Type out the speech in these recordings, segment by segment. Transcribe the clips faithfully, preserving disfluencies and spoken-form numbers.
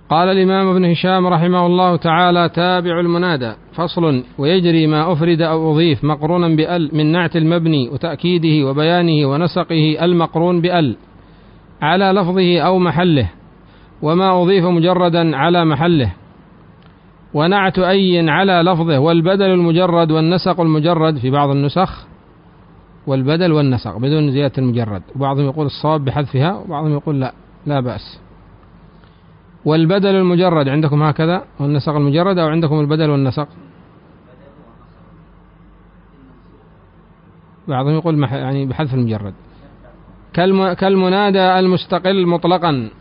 قال الإمام ابن هشام رحمه الله تعالى: تابع المنادى. فصل: ويجري ما أفرد أو أضيف مقرونا بأل من نعت المبني وتأكيده وبيانه ونسقه المقرون بأل على لفظه أو محله، وما أضيف مجردا على محله، ونعت أي على لفظه، والبدل المجرد والنسق المجرد في بعض النسخ، والبدل والنسق بدون زيادة المجرد، وبعضهم يقول الصواب بحذفها وبعضهم يقول لا لا بأس. والبدل المجرد عندكم هكذا، والنسق المجرد، أو عندكم البدل والنسق؟ بعضهم يقول يعني بحذف المجرد. كالمنادى المستقل مطلقا.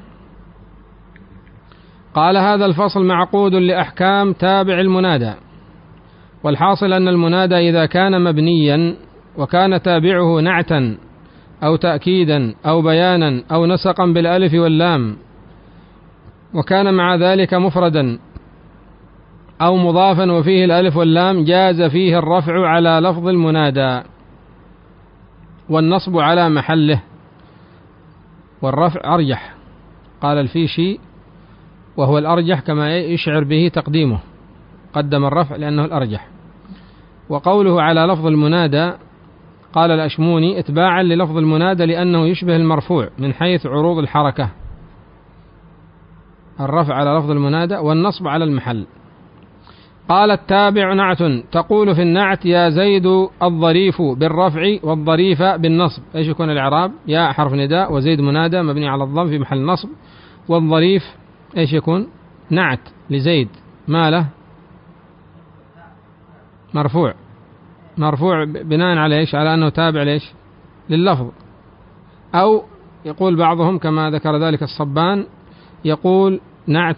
قال: هذا الفصل معقود لأحكام تابع المنادى. والحاصل أن المنادى إذا كان مبنيا وكان تابعه نعتا أو تأكيدا أو بيانا أو نسقا بالألف واللام، وكان مع ذلك مفردا أو مضافا وفيه الألف واللام، جاز فيه الرفع على لفظ المنادى والنصب على محله، والرفع أرجح. قال الفيشي: وهو الأرجح كما يشعر به تقديمه، قدم الرفع لأنه الأرجح. وقوله على لفظ المنادى، قال الأشموني: اتباعا للفظ المنادى لأنه يشبه المرفوع من حيث عروض الحركة، الرفع على لفظ المنادى والنصب على المحل. قال: التابع نعت، تقول في النعت: يا زيد الظريف بالرفع والظريف بالنصب. ايش يكون الإعراب؟ يا حرف نداء وزيد منادى مبني على الضم في محل نصب، والظريف ايش يكون؟ نعت لزيد، ما له؟ مرفوع، مرفوع بناء على ايش؟ على انه تابع ليش؟ لللفظ. او يقول بعضهم كما ذكر ذلك الصبان، يقول نعت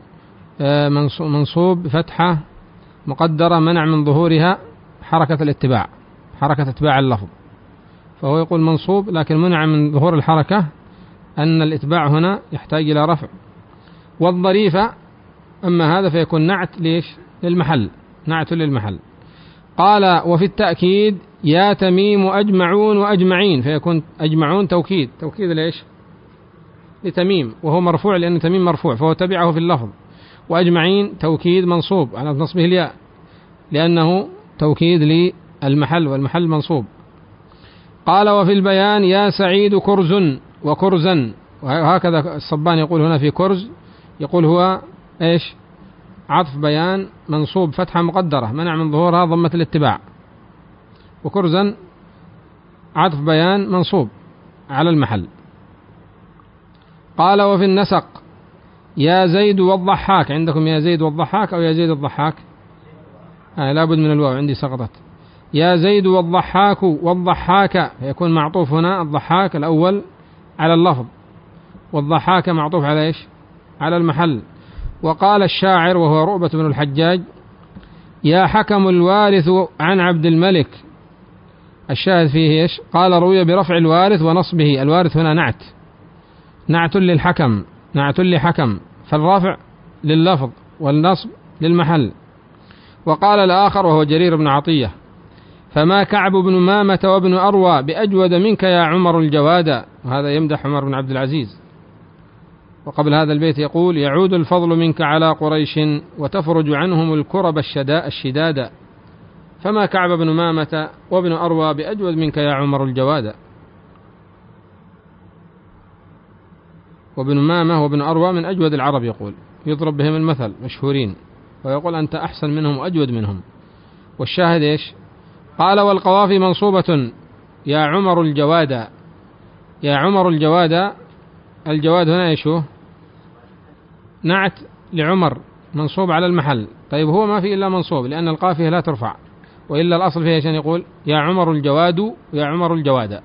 منصوب فتحة مقدرة منع من ظهورها حركة الاتباع، حركة اتباع اللفظ، فهو يقول منصوب لكن منع من ظهور الحركة، أن الاتباع هنا يحتاج إلى رفع. والظريفة أما هذا فيكون نعت ليش؟ للمحل، نعت للمحل. قال: وفي التأكيد: يا تميم أجمعون وأجمعين، فيكون أجمعون توكيد، توكيد ليش؟ لتميم، وهو مرفوع لأن تميم مرفوع فهو تبعه في اللفظ. وأجمعين توكيد منصوب على نصبه الياء لأنه توكيد للمحل، والمحل منصوب. قال: وفي البيان: يا سعيد كرز وكرزا. وهكذا الصبان يقول هنا في كرز، يقول هو إيش؟ عطف بيان منصوب فتحة مقدرة منع من ظهورها ضمة الاتباع. وكرزا عطف بيان منصوب على المحل. قال: وفي النسق: يا زيد والضحاك. عندكم يا زيد والضحاك أو يا زيد الضحاك؟ آه لابد من الواو، عندي سقطت. يا زيد والضحاك والضحاك، يكون معطوف هنا الضحاك الأول على اللفظ، والضحاك معطوف على إيش؟ على المحل. وقال الشاعر وهو رؤبة بن الحجاج: يا حكم الوارث عن عبد الملك. الشاهد فيه إيش؟ قال: روي برفع الوارث ونصبه. الوارث هنا نعت، نعت للحكم، نعت لحكم، فالرفع لللفظ والنصب للمحل. وقال الآخر وهو جرير بن عطية: فما كعب بن مامة وابن أروى بأجود منك يا عمر الجواد. وهذا يمدح عمر بن عبد العزيز. وقبل هذا البيت يقول: يعود الفضل منك على قريش وتفرج عنهم الكرب الشداء الشداد، فما كعب بن مامة وابن أروى بأجود منك يا عمر الجواد. وابن مامة وابن أروى من أجود العرب، يقول يضرب بهم المثل، مشهورين، ويقول أنت أحسن منهم وأجود منهم. والشاهد إيش؟ قال: والقوافي منصوبة يا عمر الجواد. يا عمر الجواد، الجواد هنا إيش هو؟ نعت لعمر منصوب على المحل. طيب هو ما في إلا منصوب لأن القافية لا ترفع، وإلا الأصل فيها عشان يقول يا عمر الجواد يا عمر الجواد.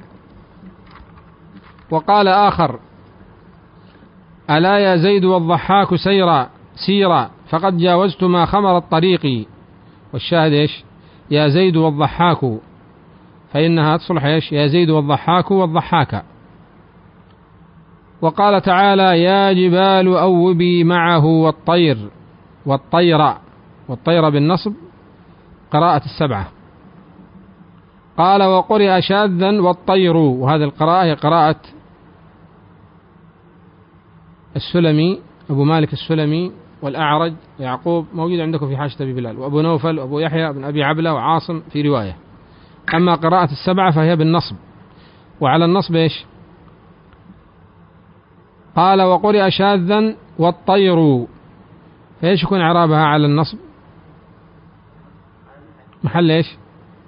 وقال آخر: ألا يا زيد والضحاك سيرا سيرا فقد جاوزت ما خمر الطريق. والشاهد إيش؟ يا زيد والضحاك، فإنها تصلح إيش؟ يا زيد والضحاك والضحاك. وقال تعالى: يا جبال أوبي معه والطير، والطير، والطير بالنصب قراءة السبعة. قال: وقرئ شاذا والطير، وهذه القراءة هي قراءة السلمي أبو مالك السلمي والأعرج ويعقوب موجود عندكم في حاشية أبي بلال، وأبو نوفل وأبو يحيى بن أبي عبلة وعاصم في رواية. أما قراءة السبعة فهي بالنصب، وعلى النصب إيش؟ قال وقرئ شاذا والطير، فإيش يكون إعرابها على النصب؟ محل إيش؟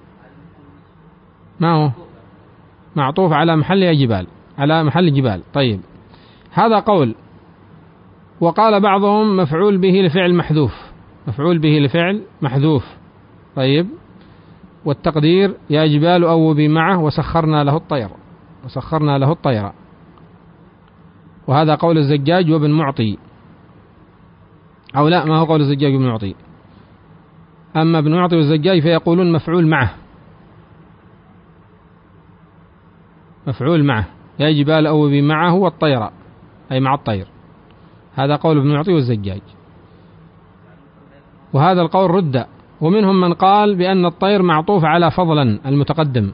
ما هو؟ معطوف على محل جبال، على محل جبال. طيب هذا قول. وقال بعضهم مفعول به لفعل محذوف، مفعول به لفعل محذوف. طيب والتقدير يا جبال أوبي معه وسخرنا له الطير، وسخرنا له الطير. وهذا قول الزجاج وابن معطي، أو لا، ما هو قول الزجاج وابن معطي. أما ابن معطي والزجاج فيقولون مفعول معه، مفعول معه يا جبال أوبي معه والطير، أي مع الطير. هذا قول ابن معطي والزجاج، وهذا القول رد. ومنهم من قال بأن الطير معطوف على فضلا المتقدم،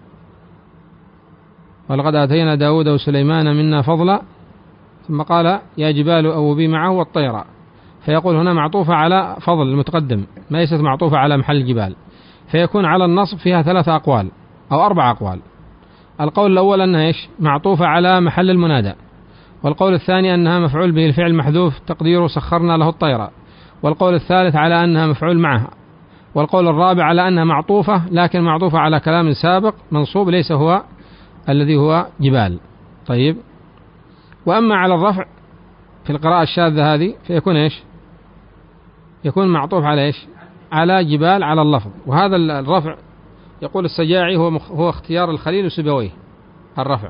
ولقد آتينا داود وسليمان منا فضلا، ثم قال يا جبال أوبي معه والطير، فيقول هنا معطوفة على فضل المتقدم، ما ليست معطوفة على محل الجبال، فيكون على النصب فيها ثلاثة أقوال أو أربع أقوال. القول الأول أنها إيش؟ معطوفة على محل المنادى. والقول الثاني أنها مفعول به الفعل محذوف تقديره سخرنا له الطير. والقول الثالث على أنها مفعول معه. والقول الرابع على أنها معطوفة لكن معطوفة على كلام سابق منصوب ليس هو الذي هو جبال. طيب وأما على الرفع في القراءة الشاذة هذه فيكون إيش؟ يكون معطوف على إيش؟ على جبال على اللفظ. وهذا الرفع يقول السجاعي هو هو اختيار الخليل وسيبويه الرفع.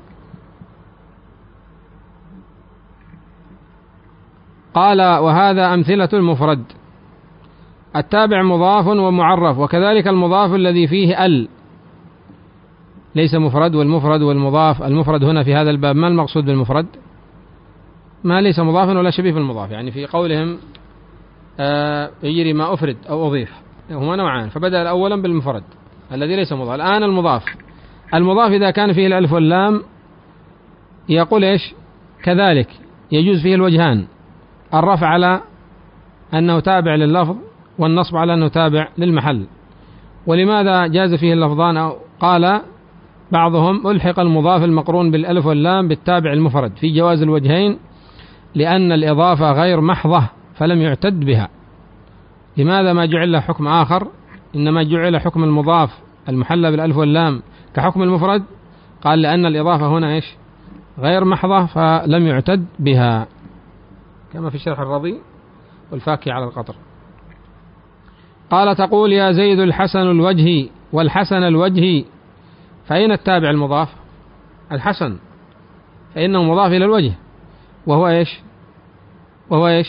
قال وهذا أمثلة المفرد. التابع مضاف ومعرف، وكذلك المضاف الذي فيه ال ليس مفرد، والمفرد والمضاف. المفرد هنا في هذا الباب ما المقصود بالمفرد؟ ما ليس مضافا ولا شبيه بالمضاف، يعني في قولهم آه يجري ما أفرد أو أضيف، هما نوعان، فبدأ أولا بالمفرد الذي ليس مضاف. الآن المضاف، المضاف إذا كان فيه الألف واللام يقول إيش؟ كذلك يجوز فيه الوجهان، الرفع على أنه تابع لللفظ والنصب على أنه تابع للمحل. ولماذا جاز فيه اللفظان؟ أو قال بعضهم ألحق المضاف المقرون بالألف واللام بالتابع المفرد في جواز الوجهين لأن الإضافة غير محضة فلم يعتد بها. لماذا ما جعل له حكم آخر إنما جعل حكم المضاف المحلى بالألف واللام كحكم المفرد؟ قال لأن الإضافة هنا إيش؟ غير محضة فلم يعتد بها، كما في شرح الرضي والفاكي على القطر. قال تقول يا زيد الحسن الوجه والحسن الوجه، فأين التابع المضاف؟ الحسن، فإنه مضاف إلى الوجه، وهو إيش؟ وهو إيش؟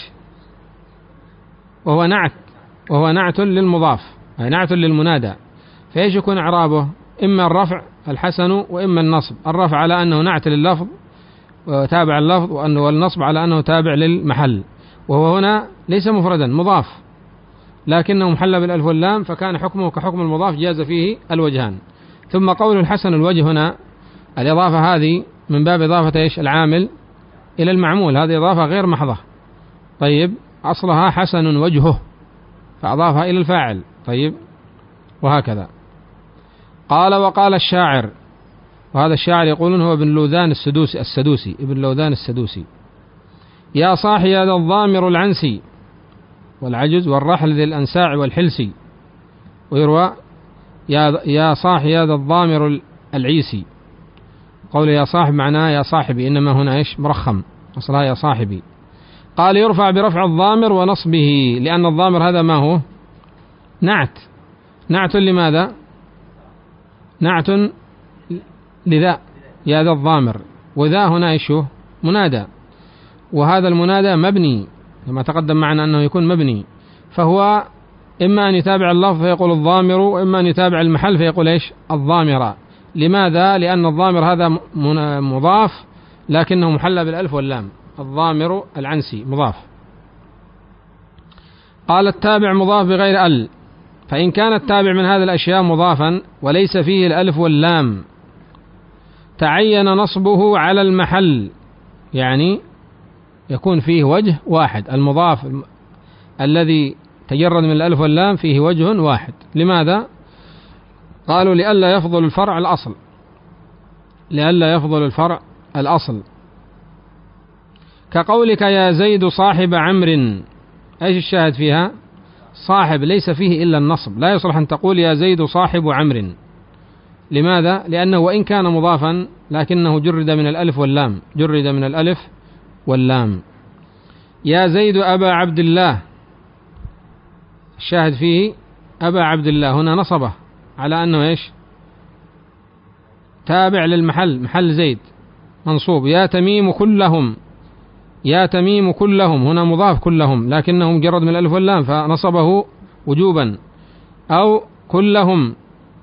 وهو نعت، وهو نعت للمضاف، أي نعت للمنادى. فإيش يكون إعرابه؟ إما الرفع الحسن وإما النصب. الرفع على أنه نعت لللفظ وتابع اللفظ، وأنه النصب على أنه تابع للمحل. وهو هنا ليس مفردا مضاف لكنه محل بالألف واللام، فكان حكمه كحكم المضاف جاز فيه الوجهان. ثم قول الحسن الوجه هنا الإضافة هذه من باب إضافة إيش؟ العامل إلى المعمول، هذه إضافة غير محضة. طيب أصلها حسن وجهه فأضافها إلى الفاعل. طيب وهكذا. قال وقال الشاعر، وهذا الشاعر يقولون هو ابن لوذان السدوسي السدوسي ابن لوذان السدوسي، يا صاحي هذا الضامر العنسي والعجز والرحل ذي الأنساع والحلسي. ويروى يا يا صاحي هذا الضامر العيسي. قول يا صاحب معناه يا صاحبي، إنما هنا إيش؟ مرخم، أصلها يا صاحبي. قال يرفع برفع الضامر ونصبه، لأن الضامر هذا ما هو؟ نعت. نعت لماذا؟ نعت لذا، يا ذا الضامر، وذا هنا إيش؟ منادى، وهذا المنادى مبني كما تقدم معنا أنه يكون مبني، فهو إما أن يتابع اللفظ فيقول الضامر، وإما أن يتابع المحل فيقول إيش؟ الضامرة. لماذا؟ لأن الضامر هذا مضاف لكنه محلى بالألف واللام، الضامر العنسي مضاف. قال التابع مضاف بغير ال، فإن كان التابع من هذه الأشياء مضافا وليس فيه الألف واللام تعين نصبه على المحل، يعني يكون فيه وجه واحد، المضاف الذي تجرد من الألف واللام فيه وجه واحد. لماذا؟ قالوا لئلا يفضل الفرع الأصل، لئلا يفضل الفرع الأصل. كقولك يا زيد صاحب عمرو، ايش الشاهد فيها؟ صاحب ليس فيه إلا النصب، لا يصلح أن تقول يا زيد صاحب عمرو. لماذا؟ لأنه وإن كان مضافا لكنه جرد من الألف واللام، جرد من الألف واللام. يا زيد أبا عبد الله، الشاهد فيه أبا عبد الله، هنا نصبه على أنه إيش؟ تابع للمحل، محل زيد منصوب. يا تميم كلهم، يا تميم كلهم، هنا مضاف كلهم لكنه مجرد من الألف واللام فنصبه وجوبا. أو كلهم،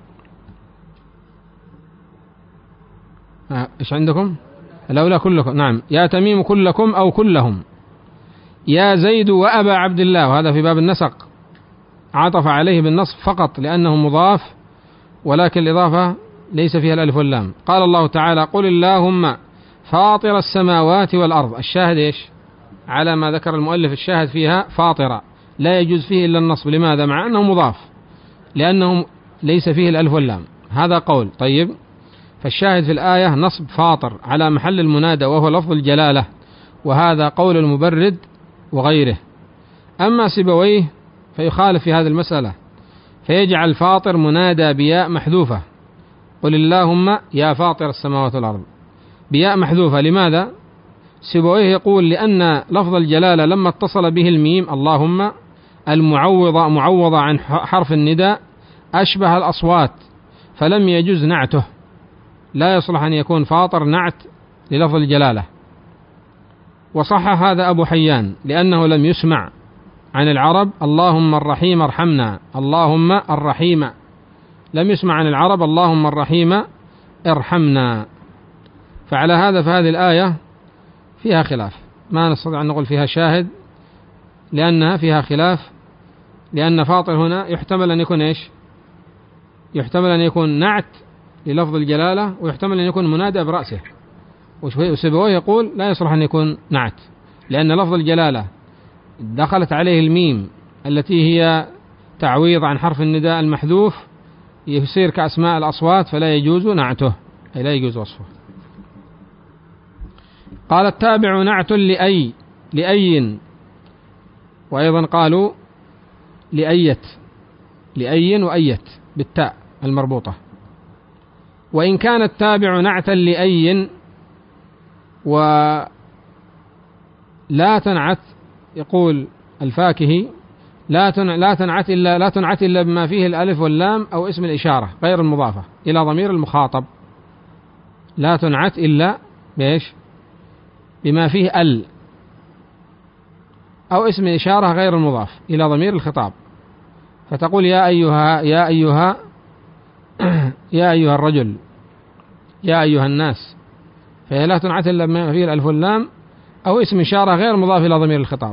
إيش عندكم؟ الأولى كلكم، نعم، يا تميم كلكم أو كلهم. يا زيد وأبا عبد الله، وهذا في باب النسق عطف عليه بالنصب فقط لأنه مضاف ولكن الإضافة ليس فيها الألف واللام. قال الله تعالى قل اللهم فاطر السماوات والأرض، الشاهد إيش؟ على ما ذكر المؤلف، الشاهد فيها فاطرة، لا يجوز فيه إلا النصب. لماذا؟ مع أنه مضاف، لأنه ليس فيه الألف واللام، هذا قول. طيب، فالشاهد في الآية نصب فاطر على محل المنادى وهو لفظ الجلالة، وهذا قول المبرد وغيره. أما سيبويه فيخالف في هذه المسألة، فيجعل فاطر منادى بياء محذوفة، قل اللهم يا فاطر السماوات والأرض، بياء محذوفة. لماذا؟ سيبويه يقول لأن لفظ الجلالة لما اتصل به الميم اللهم المعوضة معوضة عن حرف النداء أشبه الأصوات فلم يجوز نعته، لا يصلح أن يكون فاطر نعت للفظ الجلالة. وصح هذا أبو حيان لأنه لم يسمع عن العرب اللهم الرحيم ارحمنا، اللهم الرحيم، لم يسمع عن العرب اللهم الرحيم ارحمنا. فعلى هذا فهذه الآية فيها خلاف، ما نستطيع أن نقول فيها شاهد لأنها فيها خلاف، لأن فاطر هنا يحتمل أن يكون إيش؟ يحتمل أن يكون نعت للفظ الجلالة، ويحتمل أن يكون منادى برأسه. وسيبويه يقول لا يصلح أن يكون نعت لأن لفظ الجلالة دخلت عليه الميم التي هي تعويض عن حرف النداء المحذوف، يصير كأسماء الأصوات فلا يجوز نعته، أي لا يجوز وصفه. قال التابع نعت لأي، لأي، وأيضا قالوا لأيت، لأي وأيت بالتاء المربوطة. وإن كان التابع نعتا لأي ولا تنعت، يقول الفاكهي لا لا تنعت إلا لا تنعت إلا بما فيه الألف واللام أو اسم الإشارة غير المضافة إلى ضمير المخاطب، لا تنعت إلا بإيش؟ بما فيه ال أو اسم إشارة غير المضاف إلى ضمير الخطاب، فتقول يا أيها يا أيها يا أيها الرجل، يا أيها الناس، فهي لا تنعت إلا بما فيه الألف واللام أو اسم إشارة غير مضاف إلى ضمير الخطاب.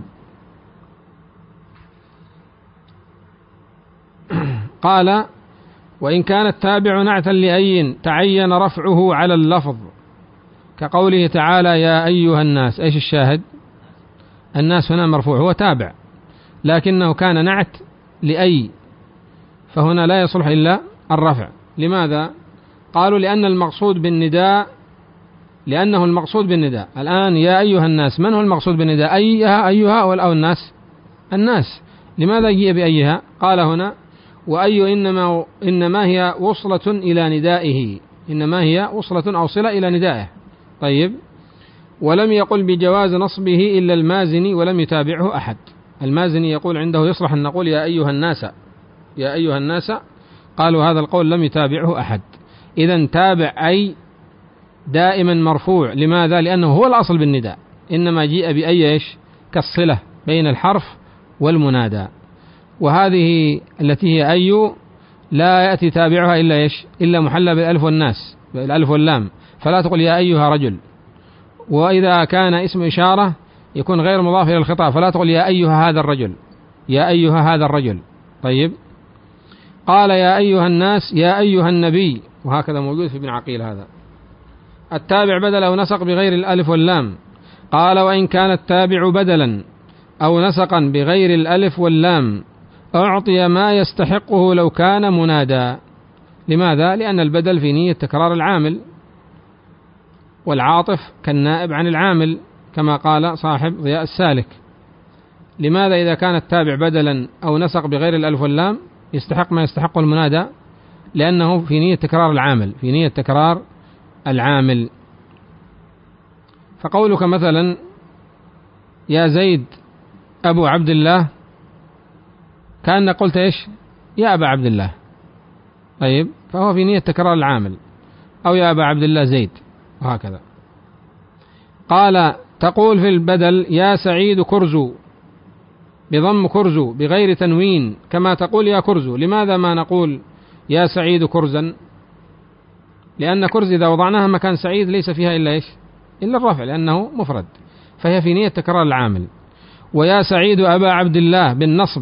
قال وإن كان التابع نعتا لأي تعين رفعه على اللفظ، كقوله تعالى يا أيها الناس، إيش الشاهد؟ الناس هنا مرفوع، هو تابع لكنه كان نعت لأي، فهنا لا يصلح إلا الرفع. لماذا؟ قالوا لأن المقصود بالنداء، لأنه المقصود بالنداء الآن يا أيها الناس، من هو المقصود بالنداء؟ أيها أيها أو الناس؟ الناس. لماذا جيء بأيها؟ قال هنا وأي إنما, إنما هي وصلة إلى ندائه، إنما هي وصلة أو صلة إلى ندائه. طيب، ولم يقل بجواز نصبه إلا المازني ولم يتابعه أحد. المازني يقول عنده يصلح أن نقول يا أيها الناس، يا أيها الناس، قالوا هذا القول لم يتابعه أحد. إذن تابع أي دائما مرفوع. لماذا؟ لأنه هو الأصل بالنداء، إنما جيء بأي إيش؟ كالصلة بين الحرف والمنادى. وهذه التي هي أي لا يأتي تابعها إلا إيش؟ إلا محلى بالألف والناس، بالألف واللام، فلا تقول يا أيها رجل. وإذا كان اسم إشارة يكون غير مضاف إلى الخطاب، فلا تقول يا أيها هذا الرجل، يا أيها هذا الرجل. طيب، قال يا أيها الناس، يا أيها النبي، وهكذا موجود في ابن عقيل. هذا التابع بدل أو نسق بغير الألف واللام، قال: وإن كان التابع بدلا أو نسقا بغير الألف واللام أعطي ما يستحقه لو كان منادى. لماذا؟ لأن البدل في نية تكرار العامل، والعاطف كالنائب عن العامل كما قال صاحب ضياء السالك. لماذا إذا كان التابع بدلا أو نسق بغير الألف واللام يستحق ما يستحقه المنادى؟ لأنه في نية تكرار العامل، في نية تكرار العامل. فقولك مثلا: يا زيد أبو عبد الله، كأن قلت إيش؟ يا أبا عبد الله. طيب، فهو في نية تكرار العامل. أو يا أبا عبد الله زيد، وهكذا. قال: تقول في البدل: يا سعيد كرزو، بضم كرزو بغير تنوين، كما تقول يا كرزو. لماذا ما نقول يا سعيد كرزا؟ لأن كرز إذا وضعناها مكان سعيد ليس فيها إلا إيش؟ إلا الرفع، لأنه مفرد، فهي في نية تكرار العامل. ويا سعيد أبا عبد الله بالنصب.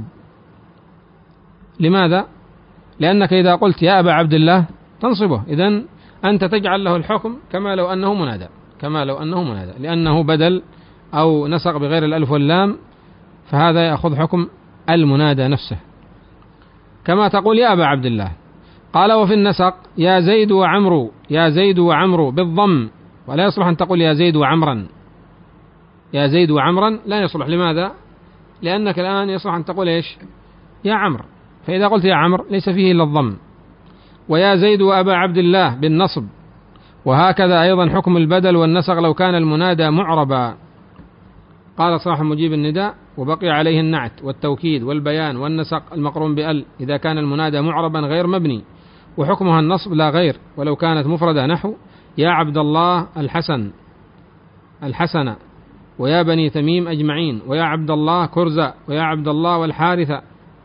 لماذا؟ لأنك إذا قلت يا أبا عبد الله تنصبه، إذن أنت تجعل له الحكم كما لو أنه منادى، كما لو أنه منادى، لأنه بدل أو نسق بغير الألف واللام، فهذا يأخذ حكم المنادى نفسه. كما تقول يا أبا عبد الله. قال: وفي النسق: يا زيد وعمرو، يا زيد وعمرو بالضم، ولا يصلح أن تقول يا زيد وعمرا. يا زيد وعمرا لا يصلح. لماذا؟ لأنك الآن يصلح أن تقول إيش؟ يا عمرو، فإذا قلت يا عمرو ليس فيه إلا الضم. ويا زيد وأبا عبد الله بالنصب. وهكذا أيضا حكم البدل والنسق لو كان المنادى معربا. قال صاحب مجيب النداء: وبقي عليه النعت والتوكيد والبيان والنسق المقرون بأل إذا كان المنادى معربا غير مبني، وحكمها النصب لا غير. ولو كانت مفردة نحو يا عبد الله الحسن الحسن، ويا بني تميم أجمعين، ويا عبد الله كرزة، ويا عبد الله والحارثة.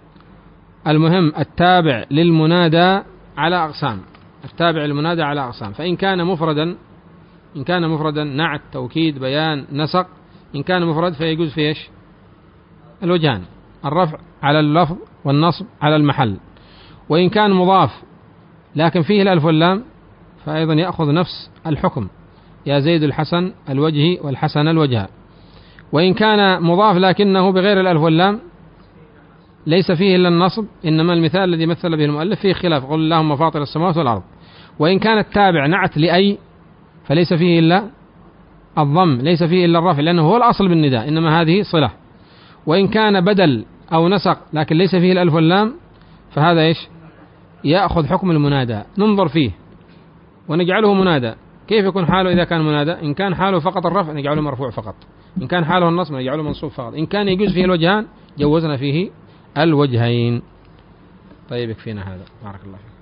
المهم التابع للمنادى على أقسام، التابع للمنادى على أقسام. فإن كان مفردا، إن كان مفردا نعت توكيد بيان نسق. إن كان مفرد فيجوز في إيش؟ الوجهان: الرفع على اللفظ والنصب على المحل. وإن كان مضاف لكن فيه الألف واللام فأيضا يأخذ نفس الحكم: يا زيد الحسن الوجهي والحسن الوجه. وإن كان مضاف لكنه بغير الألف واللام ليس فيه إلا النصب، إنما المثال الذي مثل به المؤلف فيه خلاف: قل اللهم فاطر السماوات والأرض. وإن كان التابع نعت لأي فليس فيه إلا الضم، ليس فيه إلا الرفع، لأنه هو الأصل بالنداء، إنما هذه صلة. وإن كان بدل أو نسق لكن ليس فيه الألف واللام فهذا إيش؟ يأخذ حكم المنادى. ننظر فيه ونجعله منادى. كيف يكون حاله إذا كان منادى؟ إن كان حاله فقط الرفع نجعله مرفوع فقط، إن كان حاله النصب نجعله منصوب فقط، إن كان يجوز فيه الوجهان جوزنا فيه الوجهين. طيب، يكفينا هذا. بارك الله فيك.